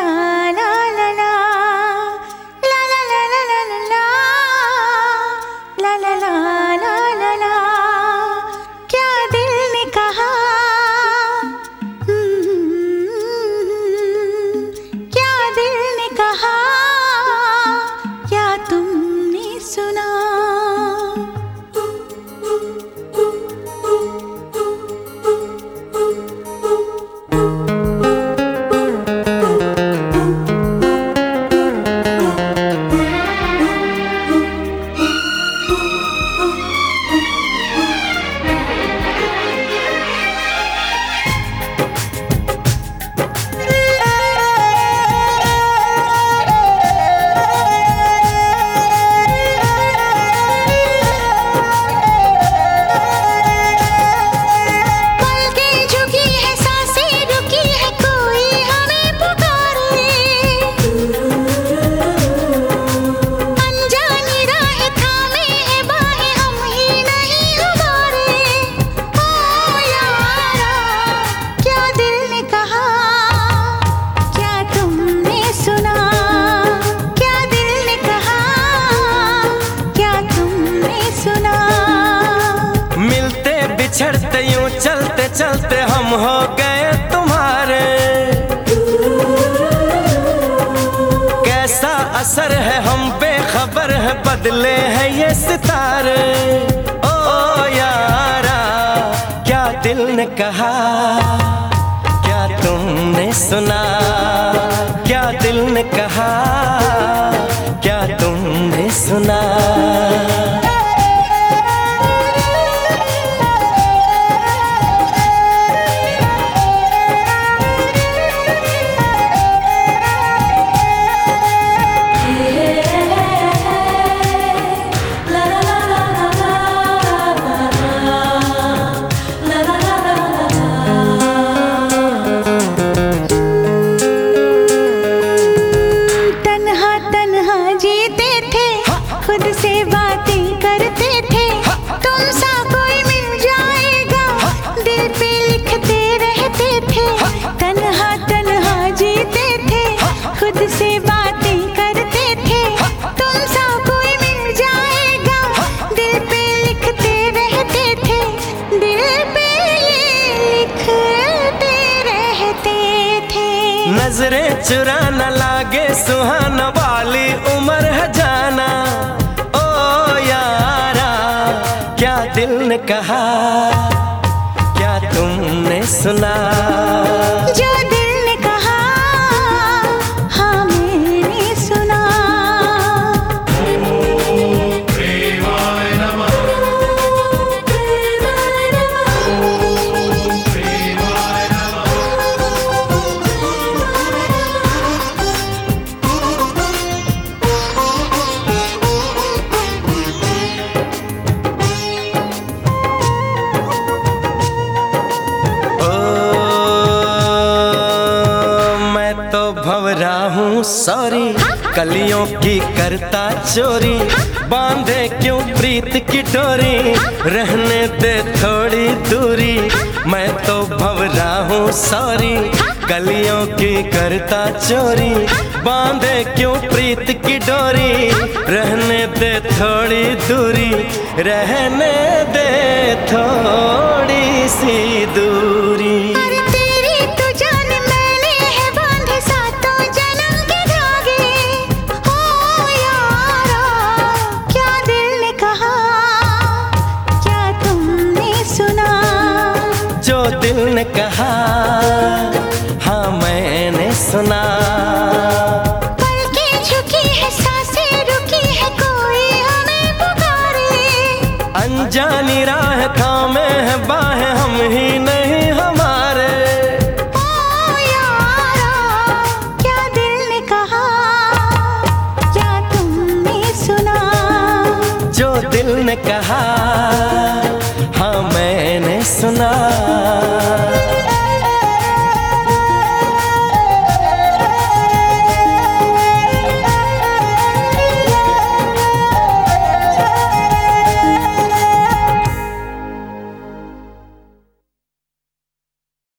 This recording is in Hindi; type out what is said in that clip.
बिछड़ते यूं चलते चलते हम हो गए तुम्हारे। कैसा असर है हम बेखबर है, बदले हैं ये सितारे। ओ यारा क्या दिल ने कहा, क्या तुमने सुना, क्या दिल ने कहा, क्या तुमने सुना। खुद से बातें करते थे, तुम सा कोई मिल जाएगा, दिल पे लिखते रहते थे। तन्हा तन्हा जीते थे, खुद से बातें करते थे, तुम सा कोई मिल जाएगा, दिल पे लिखते रहते थे, दिल पे लिखते रहते थे। नजरें चुरा न लागे सुहाना वाली उम्र है जाना। क्या दिल ने कहा, क्या तुमने सुना, जो दिल ने कहा हाँ मैंने सुना। भंवरा हूँ सॉरी, कलियों की करता चोरी, बांधे क्यों प्रीत की डोरी, रहने दे थोड़ी दूरी। मैं तो भंवरा हूँ सॉरी, कलियों की करता चोरी, बांधे क्यों प्रीत की डोरी, रहने दे थोड़ी दूरी, रहने दे थोड़ी सी दूरी। जो दिल ने कहा हाँ मैंने सुना। पलकें झुकी है, सांसें रुकी है, कोई हमें पुकारे। अनजानी राह थामे है बाहें हम ही नहीं हमारे। ओ यारा क्या दिल ने कहा, क्या तुमने सुना, जो दिल ने कहा हाँ मैंने सुना।